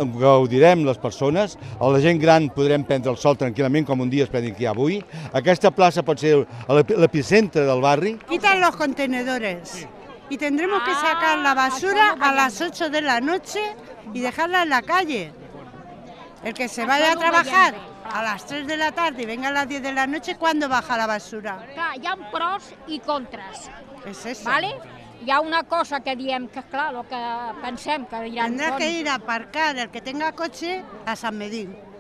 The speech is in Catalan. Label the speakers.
Speaker 1: gaudirem les persones, a la gent gran podrem prendre el sol tranquil·lament, com un dia es prenen aquí avui. Aquesta plaça pot ser l'epicentre del barri.
Speaker 2: Quitan los contenedores y tendremos que sacar la basura a las 8 de la noche y dejarla en la calle. El que se vaya a trabajar a las 3 de la tarde y venga a las 10 de la noche, ¿cuándo baja la basura?
Speaker 3: Clar, hi ha pros i contres,
Speaker 2: Es eso.
Speaker 3: ¿vale? Hi ha una cosa que diem que, clar, el que pensem que diran...
Speaker 2: Tendrá que ir a aparcar el que tenga coche a San Medín.